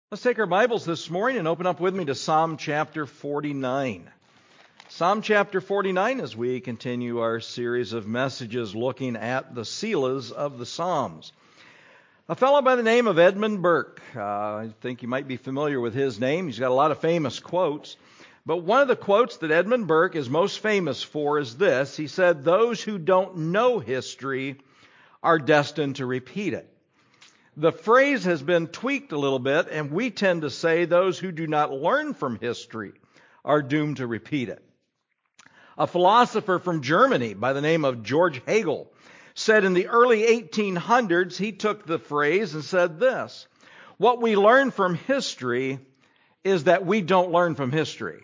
Let's take our Bibles this morning and open up with me to Psalm chapter 49. Psalm chapter 49 as we continue our series of messages looking at the Selahs of the Psalms. A fellow by the name of Edmund Burke. I think you might be familiar with his name. He's got a lot of famous quotes. But one of the quotes that Edmund Burke is most famous for is this. He said, "Those who don't know history are destined to repeat it." The phrase has been tweaked a little bit, and we tend to say those who do not learn from history are doomed to repeat it. A philosopher from Germany by the name of George Hegel said in the early 1800s, he took the phrase and said this: "What we learn from history is that we don't learn from history."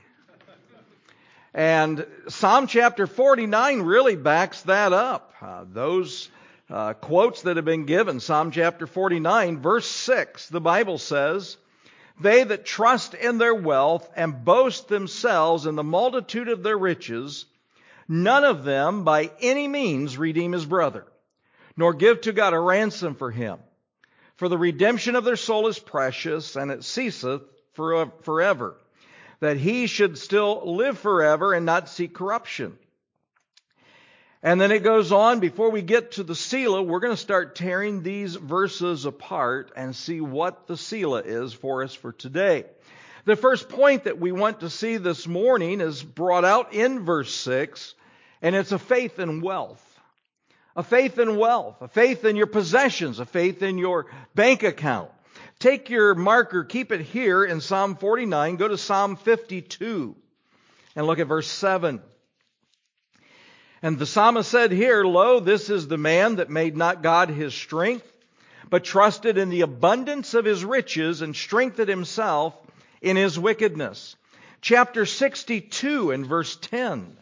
And Psalm chapter 49 really backs that up. Those quotes that have been given. Psalm chapter 49, verse 6, the Bible says, "They that trust in their wealth and boast themselves in the multitude of their riches, none of them by any means redeem his brother, nor give to God a ransom for him. For the redemption of their soul is precious, and it ceaseth forever, that he should still live forever and not see corruption." And then it goes on, before we get to the Selah, we're going to start tearing these verses apart and see what the Selah is for us for today. The first point that we want to see this morning is brought out in verse 6, and it's a faith in wealth. A faith in wealth, a faith in your possessions, a faith in your bank account. Take your marker, keep it here in Psalm 49, go to Psalm 52, and look at verse 7. "And the psalmist said here, Lo, this is the man that made not God his strength, but trusted in the abundance of his riches and strengthened himself in his wickedness." Chapter 62 and verse 10.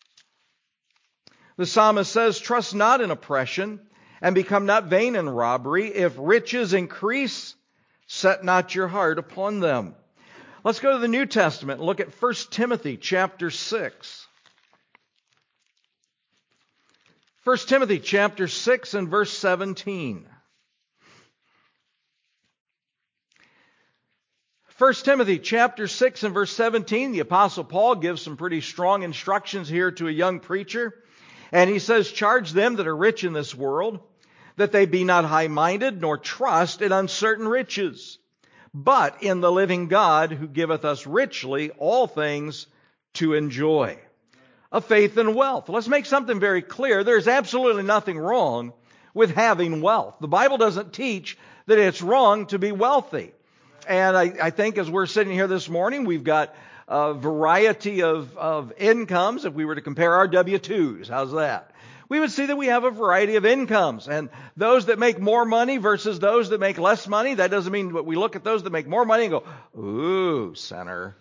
The psalmist says, "Trust not in oppression, and become not vain in robbery. If riches increase, set not your heart upon them." Let's go to the New Testament and look at 1 Timothy chapter 6. 1 Timothy chapter 6 and verse 17. 1 Timothy chapter 6 and verse 17, the Apostle Paul gives some pretty strong instructions here to a young preacher. And he says, "Charge them that are rich in this world, that they be not high-minded, nor trust in uncertain riches, but in the living God, who giveth us richly all things to enjoy." A faith in wealth. Let's make something very clear. There's absolutely nothing wrong with having wealth. The Bible doesn't teach that it's wrong to be wealthy. And I think as we're sitting here this morning, we've got a variety of incomes. If we were to compare our W-2s, how's that? We would see that we have a variety of incomes. And those that make more money versus those that make less money, that doesn't mean that we look at those that make more money and go, "Ooh, sinner."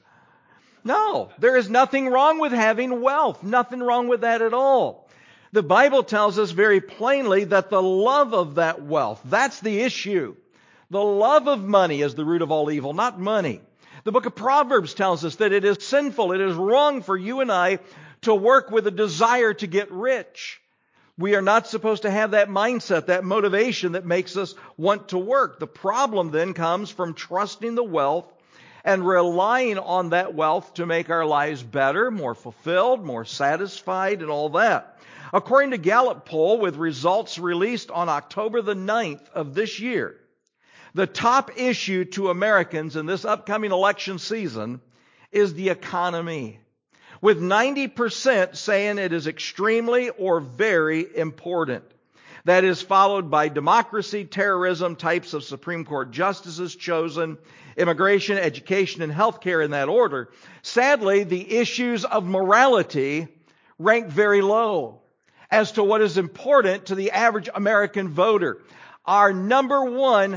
No, there is nothing wrong with having wealth. Nothing wrong with that at all. The Bible tells us very plainly that the love of that wealth, that's the issue. The love of money is the root of all evil, not money. The book of Proverbs tells us that it is sinful, it is wrong for you and I to work with a desire to get rich. We are not supposed to have that mindset, that motivation that makes us want to work. The problem then comes from trusting the wealth and relying on that wealth to make our lives better, more fulfilled, more satisfied, and all that. According to Gallup poll, with results released on October the 9th of this year, the top issue to Americans in this upcoming election season is the economy, with 90% saying it is extremely or very important. That is followed by democracy, terrorism, types of Supreme Court justices chosen, immigration, education, and healthcare in that order. Sadly, the issues of morality rank very low as to what is important to the average American voter. Our number one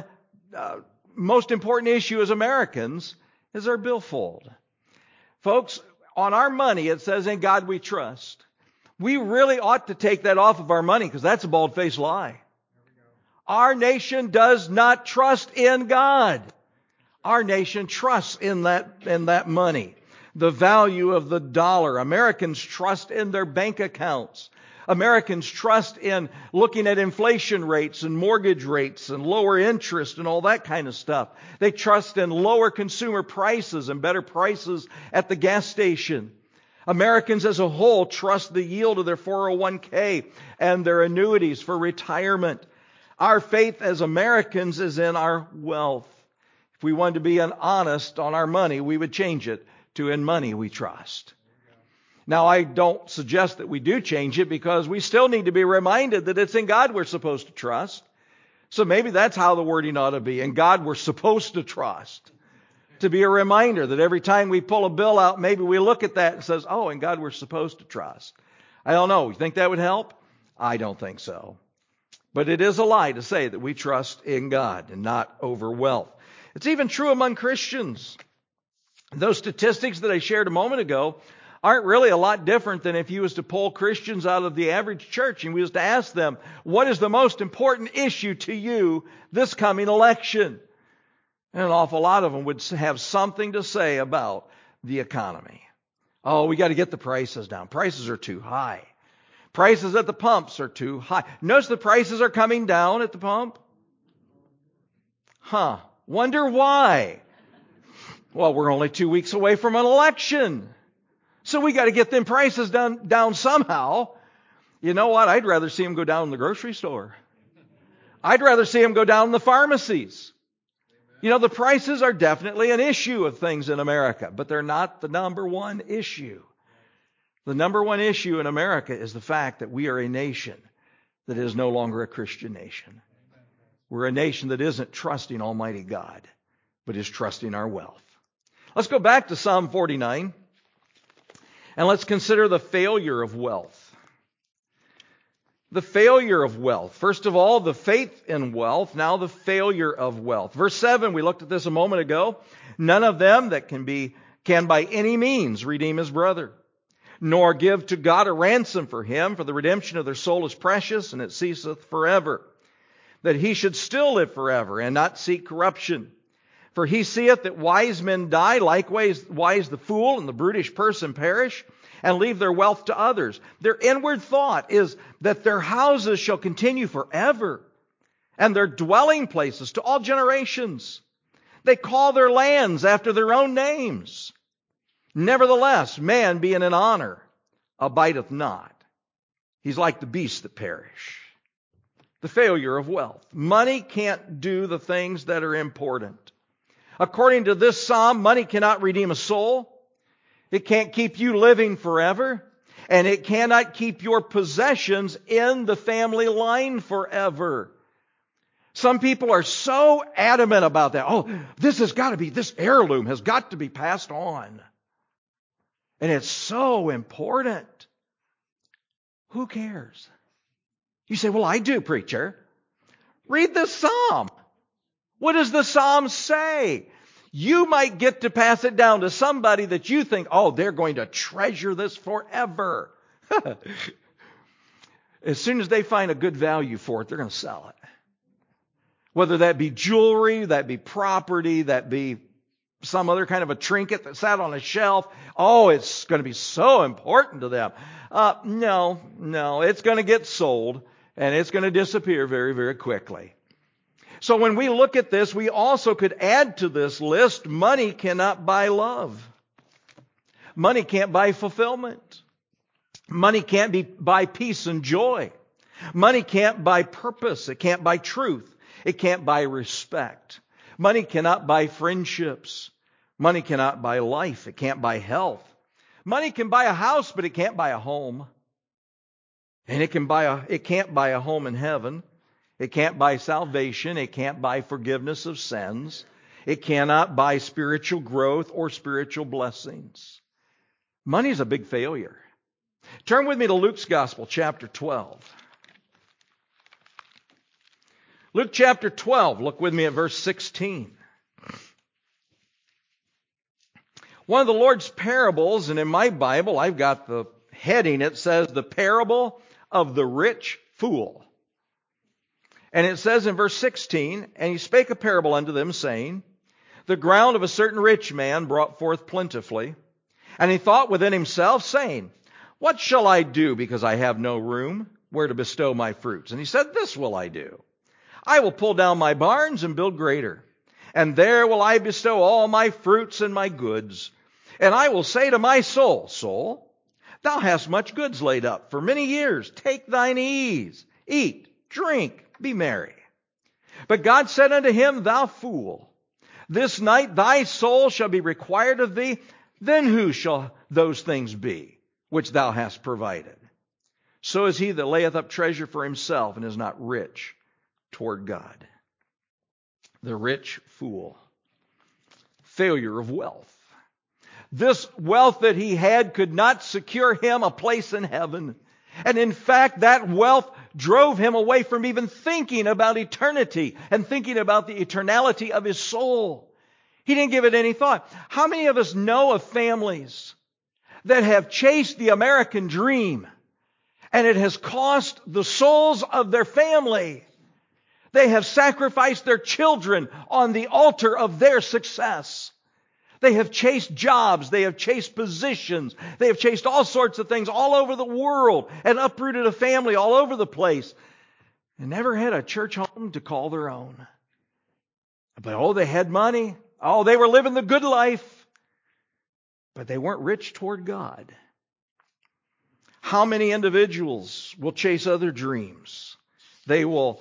most important issue as Americans is our billfold. Folks, on our money it says, "In God we trust." We really ought to take that off of our money because that's a bald-faced lie. Our nation does not trust in God. Our nation trusts in that money. The value of the dollar. Americans trust in their bank accounts. Americans trust in looking at inflation rates and mortgage rates and lower interest and all that kind of stuff. They trust in lower consumer prices and better prices at the gas station. Americans as a whole trust the yield of their 401k and their annuities for retirement. Our faith as Americans is in our wealth. If we wanted to be honest on our money, we would change it to in money we trust. Now, I don't suggest that we do change it because we still need to be reminded that it's in God we're supposed to trust. So maybe that's how the wording ought to be. In God we're supposed to trust. To be a reminder that every time we pull a bill out, maybe we look at that and says, oh, in God we're supposed to trust. I don't know. You think that would help? I don't think so. But it is a lie to say that we trust in God and not over wealth. It's even true among Christians. Those statistics that I shared a moment ago aren't really a lot different than if you was to poll Christians out of the average church and we was to ask them, what is the most important issue to you this coming election? And an awful lot of them would have something to say about the economy. Oh, we got to get the prices down. Prices are too high. Prices at the pumps are too high. Notice the prices are coming down at the pump. Wonder why? Well, we're only 2 weeks away from an election. So we got to get them prices down somehow. You know what? I'd rather see them go down in the grocery store. I'd rather see them go down in the pharmacies. You know, the prices are definitely an issue of things in America, but they're not the number one issue. The number one issue in America is the fact that we are a nation that is no longer a Christian nation. We're a nation that isn't trusting Almighty God, but is trusting our wealth. Let's go back to Psalm 49. And let's consider the failure of wealth. The failure of wealth. First of all, the faith in wealth. Now the failure of wealth. Verse 7, we looked at this a moment ago. None of them that can by any means redeem his brother, nor give to God a ransom for him, for the redemption of their soul is precious, and it ceaseth forever. That he should still live forever, and not seek corruption. For he seeth that wise men die, likewise the fool and the brutish person perish, and leave their wealth to others. Their inward thought is that their houses shall continue forever, and their dwelling places to all generations. They call their lands after their own names. Nevertheless, man being in honor abideth not. He's like the beasts that perish. The failure of wealth. Money can't do the things that are important. According to this psalm, money cannot redeem a soul. It can't keep you living forever. And it cannot keep your possessions in the family line forever. Some people are so adamant about that. Oh, this heirloom has got to be passed on. And it's so important. Who cares? You say, well, I do, preacher. Read the psalm. What does the psalm say? You might get to pass it down to somebody that you think, oh, they're going to treasure this forever. As soon as they find a good value for it, they're going to sell it. Whether that be jewelry, that be property, that be some other kind of a trinket that sat on a shelf. Oh, it's going to be so important to them. No, it's going to get sold and it's going to disappear very, very quickly. So when we look at this, we also could add to this list, money cannot buy love. Money can't buy fulfillment. Money can't buy peace and joy. Money can't buy purpose. It can't buy truth. It can't buy respect. Money cannot buy friendships. Money cannot buy life. It can't buy health. Money can buy a house, but it can't buy a home. And it can't buy a home in heaven. It can't buy salvation. It can't buy forgiveness of sins. It cannot buy spiritual growth or spiritual blessings. Money is a big failure. Turn with me to Luke's Gospel, chapter 12. Luke chapter 12, look with me at verse 16. One of the Lord's parables, and in my Bible, I've got the heading, it says, the parable of the rich fool. And it says in verse 16, and he spake a parable unto them, saying, the ground of a certain rich man brought forth plentifully. And he thought within himself, saying, What shall I do because I have no room where to bestow my fruits? And he said, this will I do. I will pull down my barns and build greater, and there will I bestow all my fruits and my goods. And I will say to my soul, soul, thou hast much goods laid up for many years. Take thine ease, eat, drink, be merry. But God said unto him, thou fool, this night thy soul shall be required of thee. Then who shall those things be which thou hast provided? So is he that layeth up treasure for himself and is not rich toward God. The rich fool. Failure of wealth. This wealth that he had could not secure him a place in heaven. And in fact, that wealth drove him away from even thinking about eternity and thinking about the eternality of his soul. He didn't give it any thought. How many of us know of families that have chased the American dream and it has cost the souls of their family? They have sacrificed their children on the altar of their success. They have chased jobs. They have chased positions. They have chased all sorts of things all over the world and uprooted a family all over the place and never had a church home to call their own. But they had money. They were living the good life. But they weren't rich toward God. How many individuals will chase other dreams? They will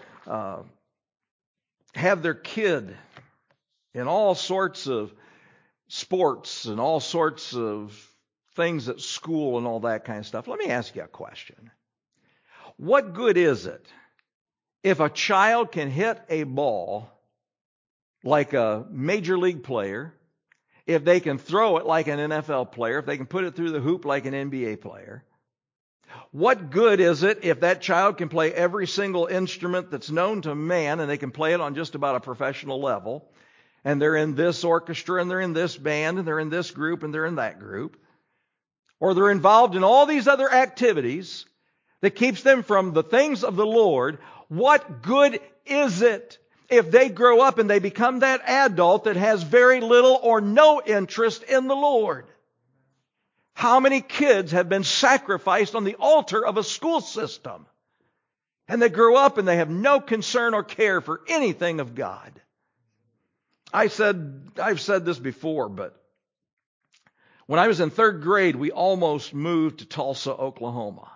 have their kid in all sorts of sports and all sorts of things at school and all that kind of stuff. Let me ask you a question. What good is it if a child can hit a ball like a major league player, if they can throw it like an NFL player, if they can put it through the hoop like an NBA player? What good is it if that child can play every single instrument that's known to man and they can play it on just about a professional level, and they're in this orchestra and they're in this band and they're in this group and they're in that group, or they're involved in all these other activities that keeps them from the things of the Lord? What good is it if they grow up and they become that adult that has very little or no interest in the Lord? How many kids have been sacrificed on the altar of a school system? And they grow up and they have no concern or care for anything of God. I've said this before, but when I was in third grade, we almost moved to Tulsa, Oklahoma.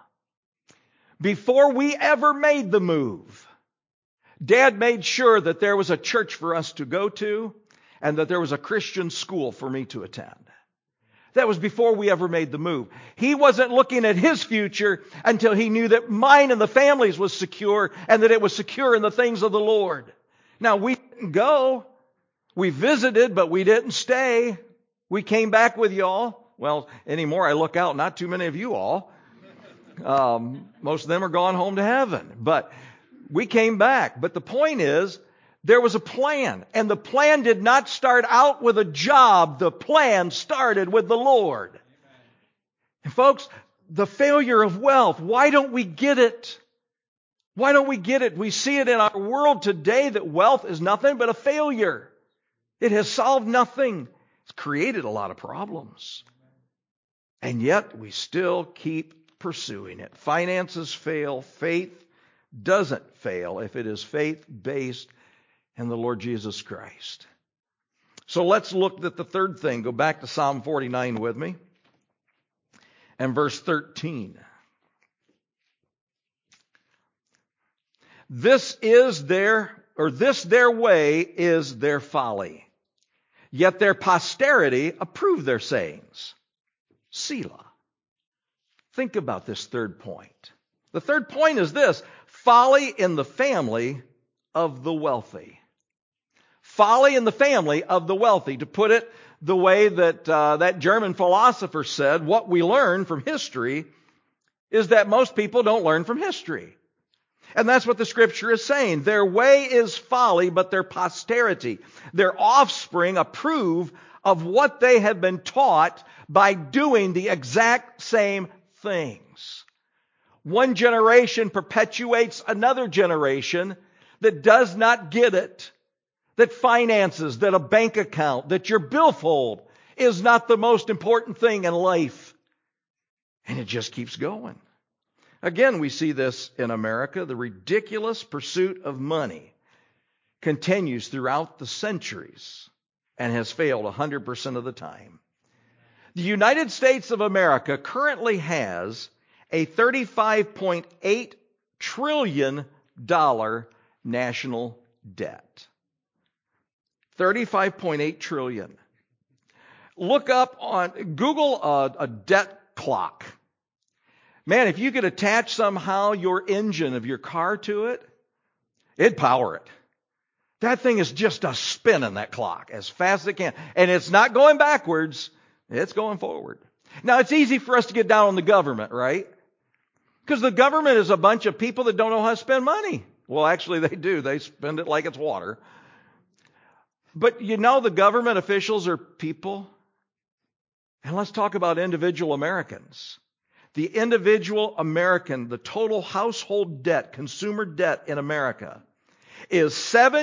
Before we ever made the move, Dad made sure that there was a church for us to go to and that there was a Christian school for me to attend. That was before we ever made the move. He wasn't looking at his future until he knew that mine and the family's was secure and that it was secure in the things of the Lord. Now, we didn't go. We visited, but we didn't stay. We came back with y'all. Well, anymore I look out, not too many of you all. Most of them are gone home to heaven. But we came back. But the point is, there was a plan, and the plan did not start out with a job. The plan started with the Lord. And folks, the failure of wealth, why don't we get it? Why don't we get it? We see it in our world today that wealth is nothing but a failure. It has solved nothing. It's created a lot of problems. And yet we still keep pursuing it. Finances fail. Faith doesn't fail if it is faith-based in the Lord Jesus Christ. So let's look at the third thing. Go back to Psalm 49 with me. And verse 13. This their way is their folly. Yet their posterity approve their sayings. Selah. Think about this third point. The third point is this: folly in the family of the wealthy. Folly in the family of the wealthy. To put it the way that that German philosopher said, what we learn from history is that most people don't learn from history. And that's what the Scripture is saying. Their way is folly, but their posterity, their offspring, approve of what they have been taught by doing the exact same things. One generation perpetuates another generation that does not get it. That finances, that a bank account, that your billfold is not the most important thing in life. And it just keeps going. Again, we see this in America. The ridiculous pursuit of money continues throughout the centuries and has failed 100% of the time. The United States of America currently has a $35.8 trillion national debt. $35.8 trillion. Look up on Google a debt clock. Man, if you could attach somehow your engine of your car to it, it'd power it. That thing is just a spinning, that clock, as fast as it can. And it's not going backwards, it's going forward. Now, it's easy for us to get down on the government, right? Because the government is a bunch of people that don't know how to spend money. Well, actually, they do. They spend it like it's water. But you know, the government officials are people. And let's talk about individual Americans. The individual American, the total household debt, consumer debt in America, is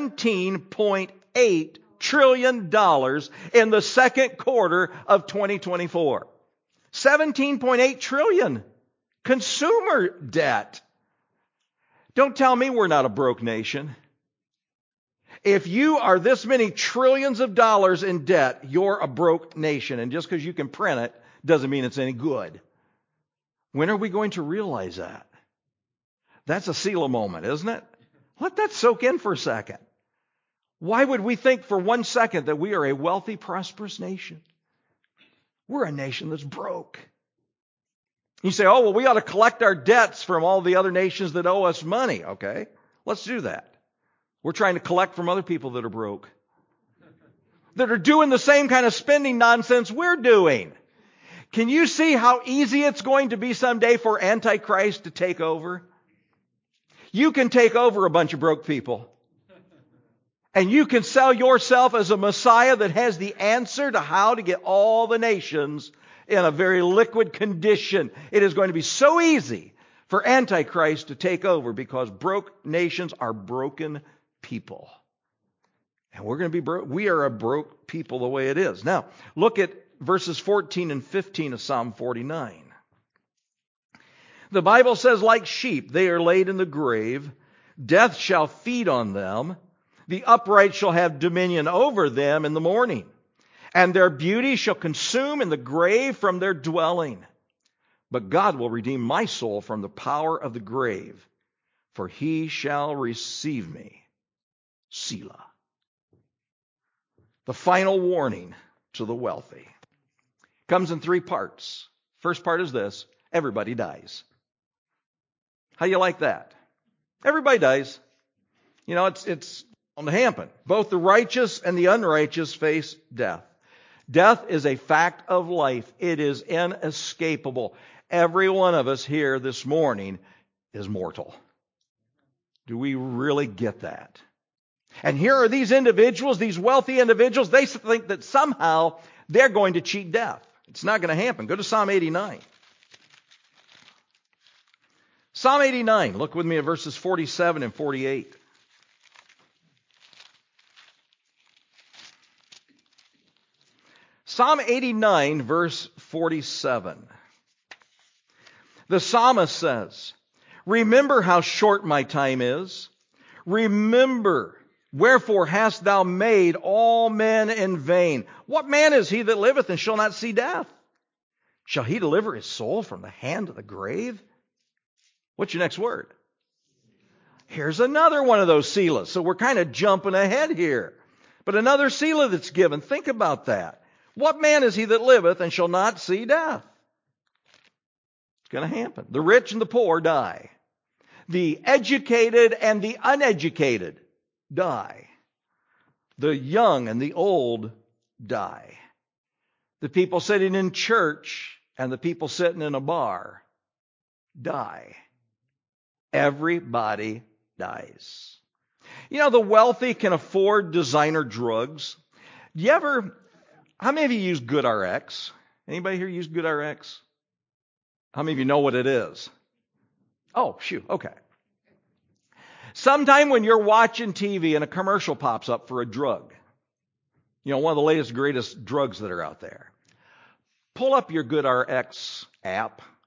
$17.8 trillion in the second quarter of 2024. $17.8 trillion consumer debt. Don't tell me we're not a broke nation. If you are this many trillions of dollars in debt, you're a broke nation. And just because you can print it doesn't mean it's any good. When are we going to realize that? That's a Selah moment, isn't it? Let that soak in for a second. Why would we think for 1 second that we are a wealthy, prosperous nation? We're a nation that's broke. You say, oh, well, we ought to collect our debts from all the other nations that owe us money. Okay, let's do that. We're trying to collect from other people that are broke, that are doing the same kind of spending nonsense we're doing. Can you see how easy it's going to be someday for Antichrist to take over? You can take over a bunch of broke people. And you can sell yourself as a Messiah that has the answer to how to get all the nations in a very liquid condition. It is going to be so easy for Antichrist to take over because broke nations are broken people. And we're going to be broke. We are a broke people the way it is. Now, look at verses 14 and 15 of Psalm 49. The Bible says, like sheep, they are laid in the grave. Death shall feed on them. The upright shall have dominion over them in the morning. And their beauty shall consume in the grave from their dwelling. But God will redeem my soul from the power of the grave, for he shall receive me. Selah. The final warning to the wealthy comes in 3 parts. First part is this: everybody dies. How do you like that? Everybody dies. You know, it's going to happen. Both the righteous and the unrighteous face death. Death is a fact of life. It is inescapable. Every one of us here this morning is mortal. Do we really get that? And here are these individuals, these wealthy individuals, they think that somehow they're going to cheat death. It's not going to happen. Go to Psalm 89. Psalm 89, look with me at verses 47 and 48. Psalm 89, verse 47. The psalmist says, remember how short my time is. Remember, wherefore hast thou made all men in vain? What man is he that liveth and shall not see death? Shall he deliver his soul from the hand of the grave? What's your next word? Here's another one of those selahs. So we're kind of jumping ahead here. But another selah that's given. Think about that. What man is he that liveth and shall not see death? It's going to happen. The rich and the poor die. The educated and the uneducated die. The young and the old die. The people sitting in church and the people sitting in a bar die. Everybody dies. You know, the wealthy can afford designer drugs. How many of you use GoodRx? Anybody here use GoodRx? How many of you know what it is? Oh, shoot, okay. Sometime when you're watching TV and a commercial pops up for a drug, you know, one of the latest, greatest drugs that are out there, pull up your GoodRx app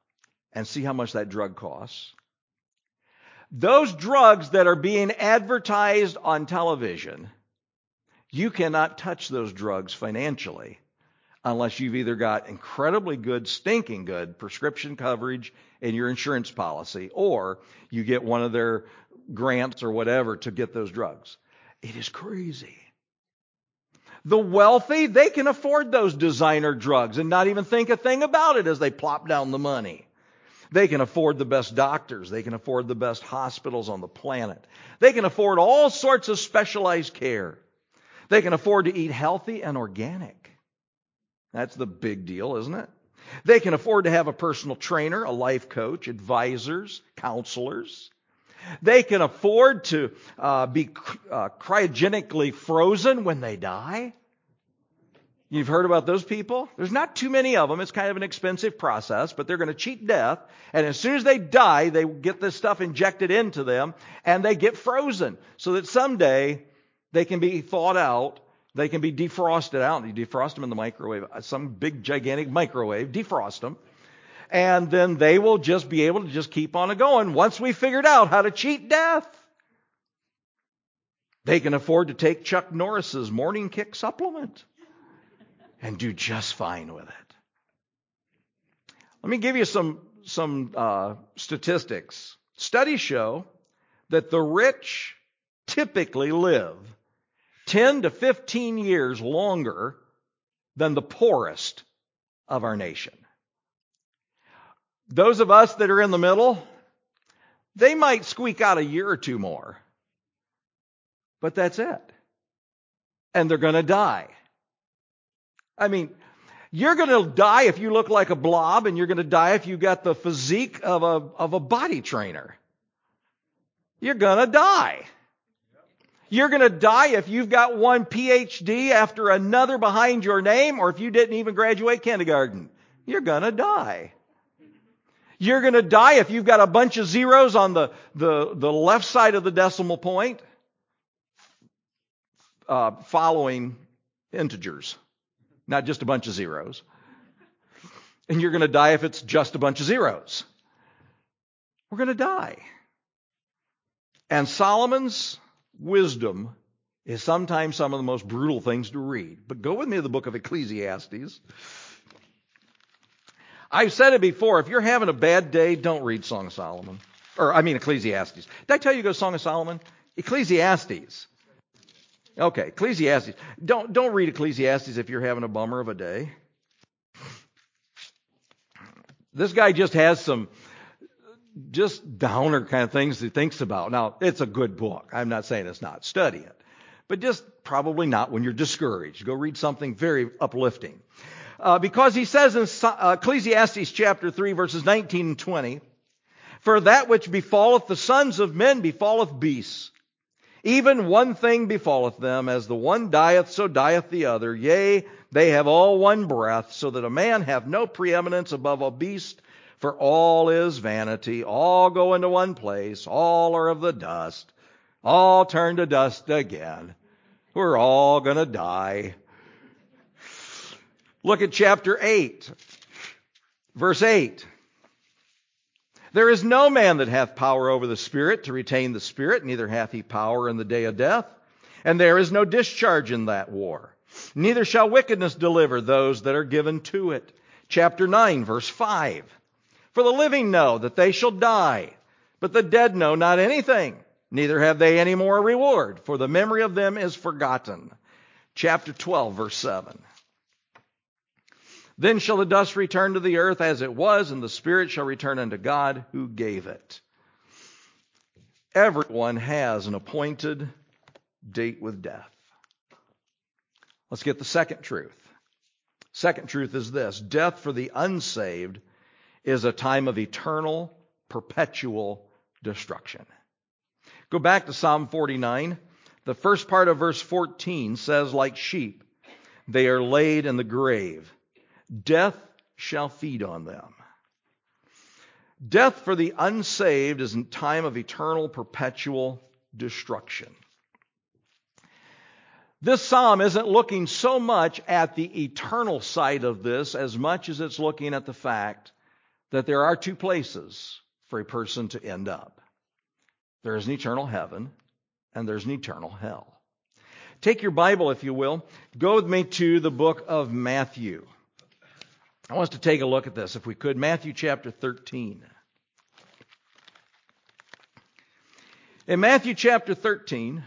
and see how much that drug costs. Those drugs that are being advertised on television, you cannot touch those drugs financially unless you've either got incredibly good, stinking good prescription coverage in your insurance policy, or you get one of their grants or whatever to get those drugs. It is crazy. The wealthy, they can afford those designer drugs and not even think a thing about it as they plop down the money. They can afford the best doctors. They can afford the best hospitals on the planet. They can afford all sorts of specialized care. They can afford to eat healthy and organic. That's the big deal, isn't it? They can afford to have a personal trainer, a life coach, advisors, counselors. They can afford to be cryogenically frozen when they die. You've heard about those people? There's not too many of them. It's kind of an expensive process, but they're going to cheat death. And as soon as they die, they get this stuff injected into them, and they get frozen so that someday they can be thawed out. They can be defrosted out. You defrost them in the microwave, some big, gigantic microwave, defrost them. And then they will just be able to just keep on going once we figured out how to cheat death. They can afford to take Chuck Norris's morning kick supplement and do just fine with it. Let me give you some statistics. Studies show that the rich typically live 10 to 15 years longer than the poorest of our nation. Those of us that are in the middle, they might squeak out a year or two more. But that's it. And they're going to die. I mean, you're going to die if you look like a blob, and you're going to die if you got the physique of a body trainer. You're going to die. You're going to die if you've got one PhD after another behind your name, or if you didn't even graduate kindergarten. You're going to die. You're going to die if you've got a bunch of zeros on the left side of the decimal point following integers, not just a bunch of zeros. And you're going to die if it's just a bunch of zeros. We're going to die. And Solomon's wisdom is sometimes some of the most brutal things to read. But go with me to the book of Ecclesiastes. I've said it before, if you're having a bad day, don't read Song of Solomon. Ecclesiastes. Did I tell you to go Song of Solomon? Ecclesiastes. Okay, Ecclesiastes. Don't read Ecclesiastes if you're having a bummer of a day. This guy just has some just downer kind of things he thinks about. Now, it's a good book. I'm not saying it's not. Study it. But just probably not when you're discouraged. Go read something very uplifting. Because he says in Ecclesiastes chapter 3, verses 19 and 20, "For that which befalleth the sons of men befalleth beasts. Even one thing befalleth them, as the one dieth, so dieth the other. Yea, they have all one breath, so that a man have no preeminence above a beast. For all is vanity. All go into one place. All are of the dust. All turn to dust again." We're all going to die. Look at chapter 8, verse 8. "There is no man that hath power over the Spirit to retain the Spirit, neither hath he power in the day of death. And there is no discharge in that war. Neither shall wickedness deliver those that are given to it." Chapter 9, verse 5. "For the living know that they shall die, but the dead know not anything. Neither have they any more a reward, for the memory of them is forgotten." Chapter 12, verse 7. "Then shall the dust return to the earth as it was, and the spirit shall return unto God who gave it." Everyone has an appointed date with death. Let's get the second truth. Second truth is this: death for the unsaved is a time of eternal, perpetual destruction. Go back to Psalm 49. The first part of verse 14 says, "Like sheep, they are laid in the grave. Death shall feed on them." Death for the unsaved is a time of eternal, perpetual destruction. This psalm isn't looking so much at the eternal side of this as much as it's looking at the fact that there are two places for a person to end up. There is an eternal heaven, and there's an eternal hell. Take your Bible, if you will. Go with me to the book of Matthew. I want us to take a look at this, if we could. Matthew chapter 13. In Matthew chapter 13,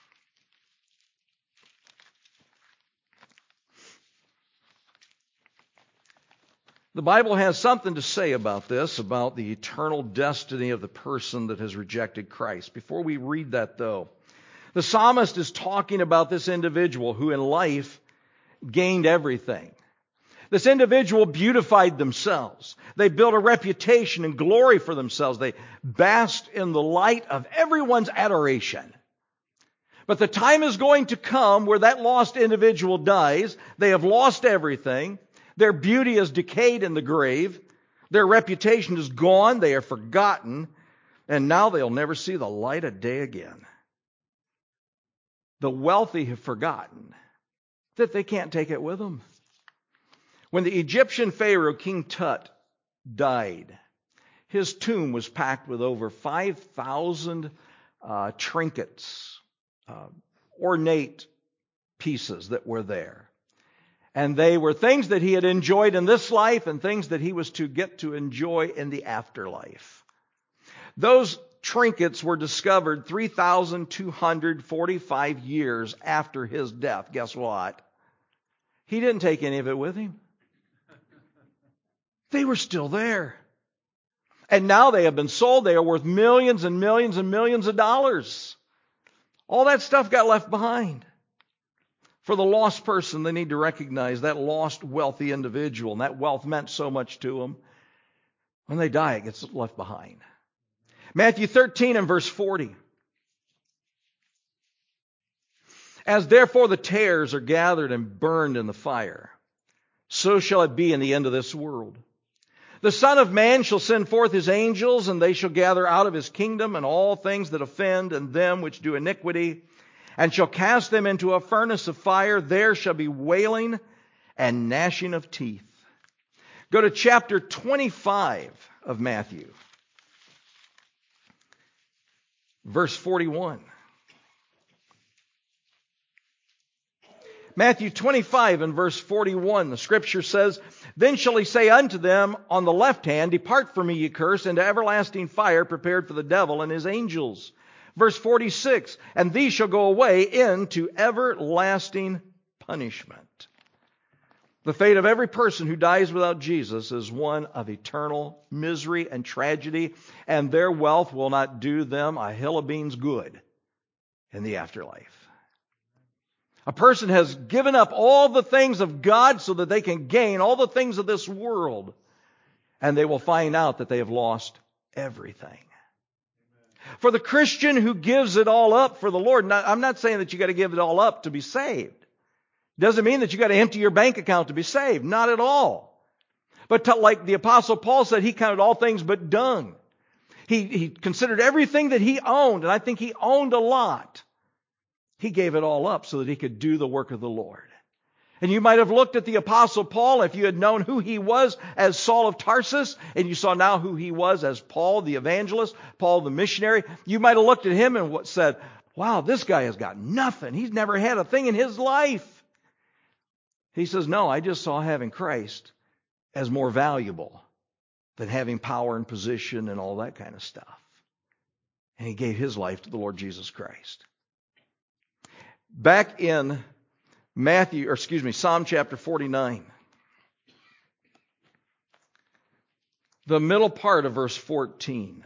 the Bible has something to say about this, about the eternal destiny of the person that has rejected Christ. Before we read that, though, the psalmist is talking about this individual who in life gained everything. This individual beautified themselves. They built a reputation and glory for themselves. They basked in the light of everyone's adoration. But the time is going to come where that lost individual dies. They have lost everything. Their beauty is decayed in the grave. Their reputation is gone. They are forgotten. And now they'll never see the light of day again. The wealthy have forgotten that they can't take it with them. When the Egyptian Pharaoh, King Tut, died, his tomb was packed with over 5,000 trinkets, ornate pieces that were there. And they were things that he had enjoyed in this life and things that he was to get to enjoy in the afterlife. Those trinkets were discovered 3,245 years after his death. Guess what? He didn't take any of it with him. They were still there. And now they have been sold. They are worth millions and millions and millions of dollars. All that stuff got left behind. For the lost person, they need to recognize that lost wealthy individual, and that wealth meant so much to them. When they die, it gets left behind. Matthew 13 and verse 40. As therefore the tares are gathered and burned in the fire, so shall it be in the end of this world. The Son of Man shall send forth his angels, and they shall gather out of his kingdom and all things that offend, and them which do iniquity, and shall cast them into a furnace of fire. There shall be wailing and gnashing of teeth. Go to chapter 25 of Matthew, verse 41. Matthew 25 and verse 41, the scripture says, Then shall he say unto them on the left hand, Depart from me, ye cursed, into everlasting fire prepared for the devil and his angels. Verse 46, And these shall go away into everlasting punishment. The fate of every person who dies without Jesus is one of eternal misery and tragedy, and their wealth will not do them a hill of beans good in the afterlife. A person has given up all the things of God so that they can gain all the things of this world, and they will find out that they have lost everything. For the Christian who gives it all up for the Lord, I'm not saying that you got to give it all up to be saved. Doesn't mean that you got to empty your bank account to be saved. Not at all. But like the Apostle Paul said, he counted all things but dung. He considered everything that he owned, and I think he owned a lot. He gave it all up so that he could do the work of the Lord. And you might have looked at the Apostle Paul if you had known who he was as Saul of Tarsus, and you saw now who he was as Paul the evangelist, Paul the missionary. You might have looked at him and said, wow, this guy has got nothing. He's never had a thing in his life. He says, no, I just saw having Christ as more valuable than having power and position and all that kind of stuff. And he gave his life to the Lord Jesus Christ. Back in Psalm chapter 49. The middle part of verse 14.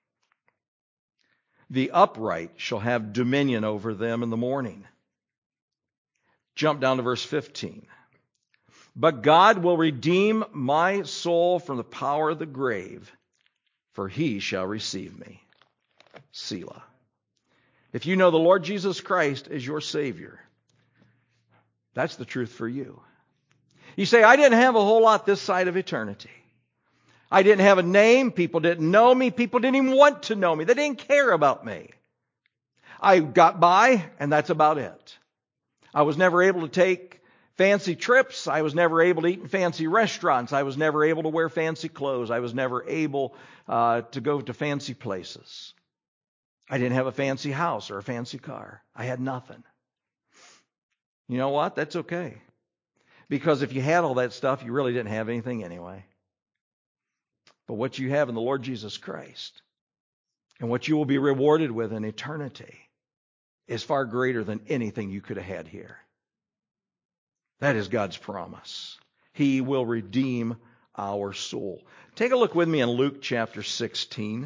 The upright shall have dominion over them in the morning. Jump down to verse 15. But God will redeem my soul from the power of the grave, for he shall receive me. Selah. If you know the Lord Jesus Christ as your Savior, that's the truth for you. You say, I didn't have a whole lot this side of eternity. I didn't have a name. People didn't know me. People didn't even want to know me. They didn't care about me. I got by, and that's about it. I was never able to take fancy trips. I was never able to eat in fancy restaurants. I was never able to wear fancy clothes. I was never able to go to fancy places. I didn't have a fancy house or a fancy car. I had nothing. You know what? That's okay. Because if you had all that stuff, you really didn't have anything anyway. But what you have in the Lord Jesus Christ and what you will be rewarded with in eternity is far greater than anything you could have had here. That is God's promise. He will redeem our soul. Take a look with me in Luke chapter 16.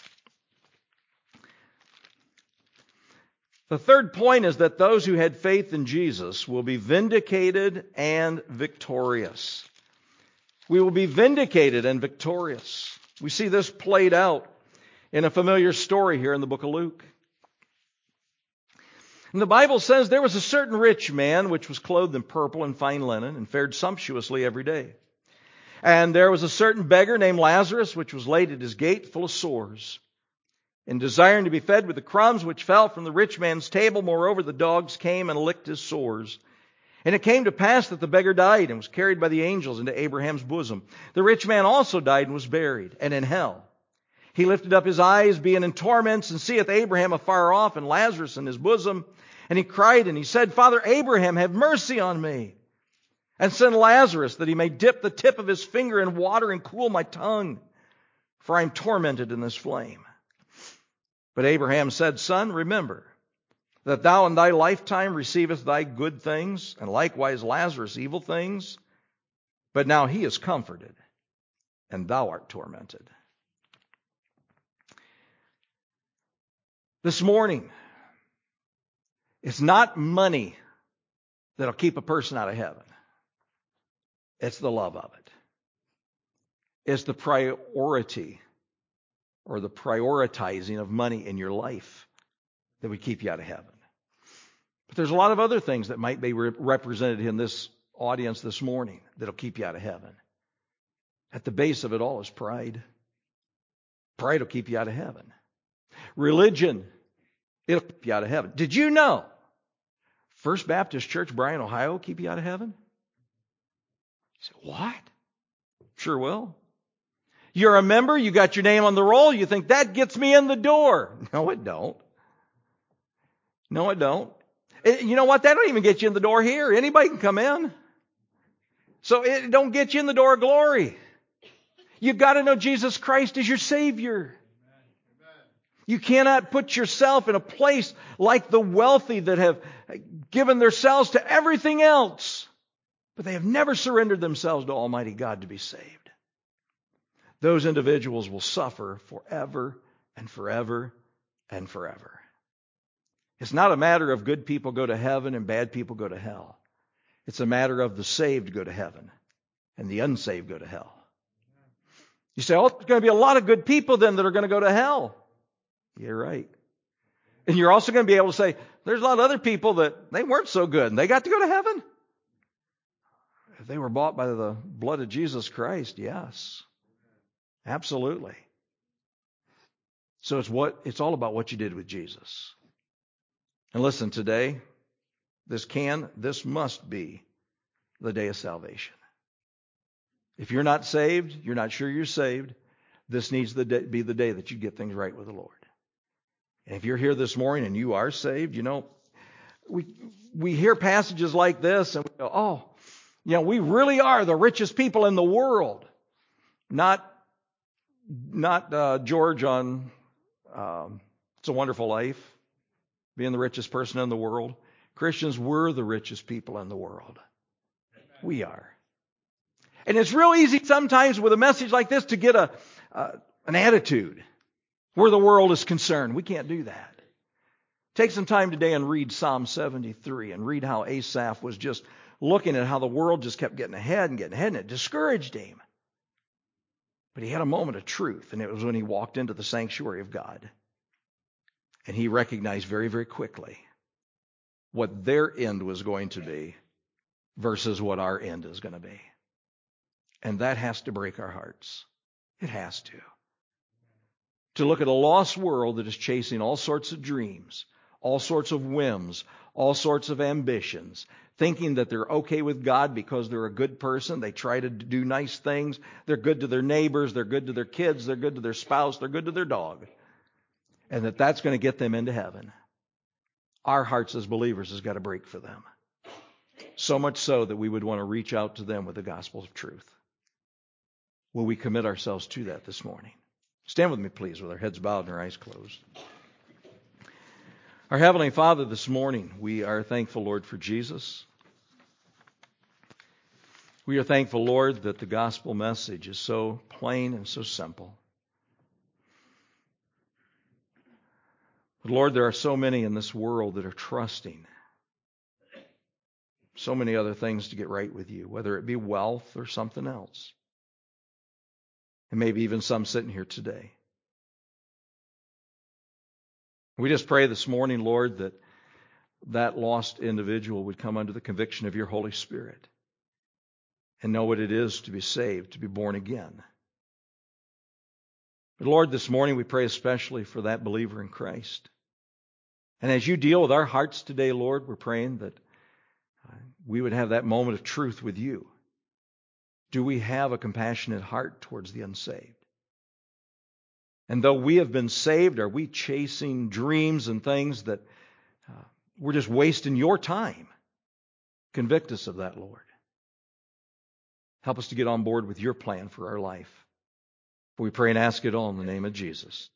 The third point is that those who had faith in Jesus will be vindicated and victorious. We will be vindicated and victorious. We see this played out in a familiar story here in the book of Luke. And the Bible says there was a certain rich man which was clothed in purple and fine linen and fared sumptuously every day. And there was a certain beggar named Lazarus which was laid at his gate full of sores, and desiring to be fed with the crumbs which fell from the rich man's table. Moreover, the dogs came and licked his sores. And it came to pass that the beggar died and was carried by the angels into Abraham's bosom. The rich man also died and was buried, and in hell he lifted up his eyes, being in torments, and seeth Abraham afar off and Lazarus in his bosom. And he cried and he said, Father Abraham, have mercy on me, and send Lazarus that he may dip the tip of his finger in water and cool my tongue, for I am tormented in this flame. But Abraham said, Son, remember that thou in thy lifetime receivest thy good things, and likewise Lazarus evil things. But now he is comforted, and thou art tormented. This morning, it's not money that'll keep a person out of heaven. It's the love of it. It's the priority or the prioritizing of money in your life that would keep you out of heaven. But there's a lot of other things that might be represented in this audience this morning that'll keep you out of heaven. At the base of it all is pride. Pride will keep you out of heaven. Religion, it'll keep you out of heaven. Did you know First Baptist Church, Bryan, Ohio, will keep you out of heaven? You say, what? Sure will. You're a member, you got your name on the roll, you think that gets me in the door. No, it don't. No, it don't. You know what? That don't even get you in the door here. Anybody can come in. So it don't get you in the door of glory. You've got to know Jesus Christ as your Savior. You cannot put yourself in a place like the wealthy that have given themselves to everything else, but they have never surrendered themselves to Almighty God to be saved. Those individuals will suffer forever and forever and forever. It's not a matter of good people go to heaven and bad people go to hell. It's a matter of the saved go to heaven and the unsaved go to hell. You say, oh, there's going to be a lot of good people then that are going to go to hell. You're right. And you're also going to be able to say, there's a lot of other people that they weren't so good and they got to go to heaven. If they were bought by the blood of Jesus Christ, yes. Absolutely. So it's all about what you did with Jesus. And listen, today, this must be the day of salvation. If you're not saved, you're not sure you're saved, this needs to be the day that you get things right with the Lord. And if you're here this morning and you are saved, you know, we hear passages like this and we go, oh, you know, we really are the richest people in the world. Not George on It's a Wonderful Life, being the richest person in the world. Christians were the richest people in the world. We are. And it's real easy sometimes with a message like this to get an attitude where the world is concerned. We can't do that. Take some time today and read Psalm 73 and read how Asaph was just looking at how the world just kept getting ahead, and it discouraged him. But he had a moment of truth, and it was when he walked into the sanctuary of God. And he recognized very, very quickly what their end was going to be versus what our end is going to be. And that has to break our hearts. It has to. To look at a lost world that is chasing all sorts of dreams, all sorts of whims, all sorts of ambitions, thinking that they're okay with God because they're a good person. They try to do nice things. They're good to their neighbors. They're good to their kids. They're good to their spouse. They're good to their dog. And that's going to get them into heaven. Our hearts as believers has got to break for them. So much so that we would want to reach out to them with the gospel of truth. Will we commit ourselves to that this morning? Stand with me, please, with our heads bowed and our eyes closed. Our Heavenly Father, this morning, we are thankful, Lord, for Jesus. We are thankful, Lord, that the gospel message is so plain and so simple. But Lord, there are so many in this world that are trusting so many other things to get right with you, whether it be wealth or something else. And maybe even some sitting here today. We just pray this morning, Lord, that that lost individual would come under the conviction of your Holy Spirit and know what it is to be saved, to be born again. But Lord, this morning we pray especially for that believer in Christ. And as you deal with our hearts today, Lord, we're praying that we would have that moment of truth with you. Do we have a compassionate heart towards the unsaved? And though we have been saved, are we chasing dreams and things that we're just wasting your time? Convict us of that, Lord. Help us to get on board with your plan for our life. We pray and ask it all in the name of Jesus.